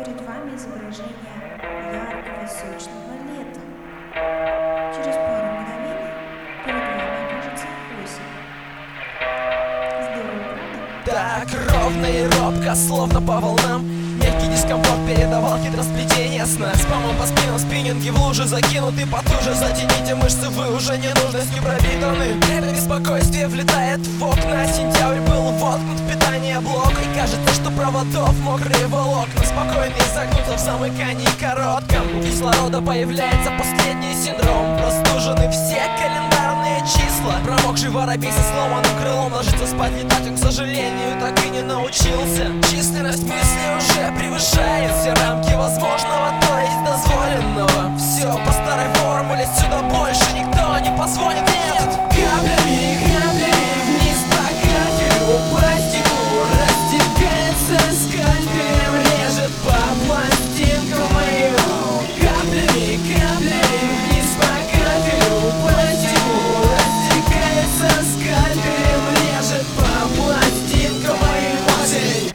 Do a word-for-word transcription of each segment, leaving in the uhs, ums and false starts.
перед вами изображение яркого сочного лета. Через пару мгновений перед вами окажется осень. Здорово, правда? Так ровно и робко, словно по волнам. Мягкий дискомфорт передавал хитросплетение сна. Спамом по спинам, спиннинги в луже закинуты потуже. Затяните мышцы, вы уже ненужностью пропитаны. Это беспокойствие влетает в окна. Сентябрь был воткнут в питание блок. И кажется, что проводов мокрые волокна спокойно изогнутся в замыкании коротком. У кислорода появляется последний синдром. Простужены все календарные числа. Промокший воробей со сломанным крылом ложится спать, летать он, к сожалению, так и не научился. Численность мыслей уже превышает все рамки возможного, то есть дозволенного. Все по старой формуле, сюда больше никто не позвонит. Нет! Каплями, каплями вниз по кафелю, по стеклу растекается скальпелем, режет по пластинкам моим. Каплями, каплями вниз по кафелю, по стеклу растекается скальпелем, режет по пластинкам моим. Осень!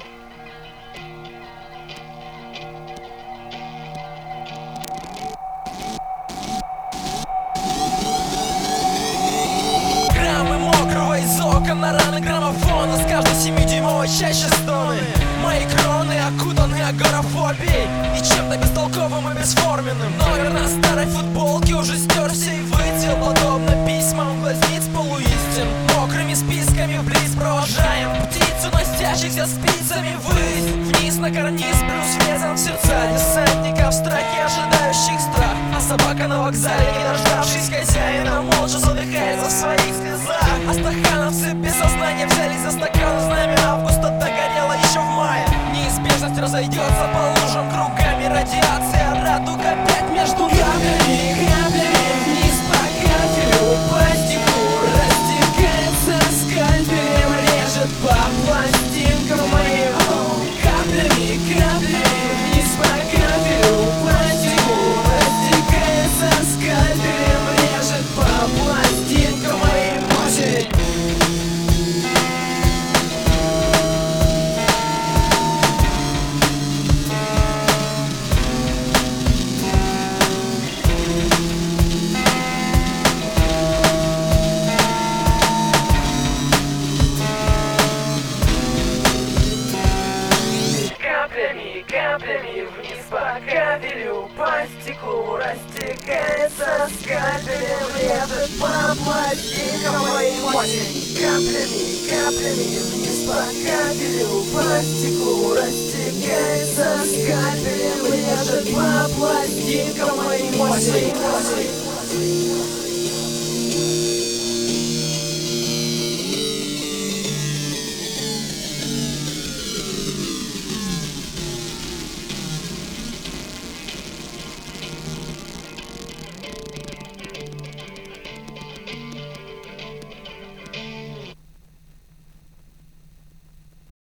Граммы мокрого из окон на раны граммофона. С каждой семидюймовой чаще стоны. Мои кроны окутаны агорафобией и чем-то бестолковым и бесформенным. Номер на старой футболке уже стерся и вытел, подобно письмам глазниц полуистин. Мокрыми списками вблизь провожаем птицу, носящихся спицами ввысь. Вниз на карниз, плюс врезан в сердца десантников, страхи ожидающих страх. А собака на вокзале, не дождавшись хозяина, молча задыхается в своих слезах. Астахановцы без сознания взялись за стакан. Знамя августа догорело еще в мае. Неизбежность разойдется по лужам кругами. Радиация, радуга опять между каплями. Каплями вниз по кафелю, по стеклу растекается скальпелем, режет по пластинкам моим. Каплями, каплями вниз по кафелю, по стеклу растекается скальпелем, режет по пластинкам моим. Осень! Каплями, каплями вниз по кафелю, по стеклу растекается скальпелем, режет по пластинкам моим. Осень! Каплями, каплями вниз по кафелю, по стеклу растекается скальпелем, режет по пластинкам моим. Осень! Осень!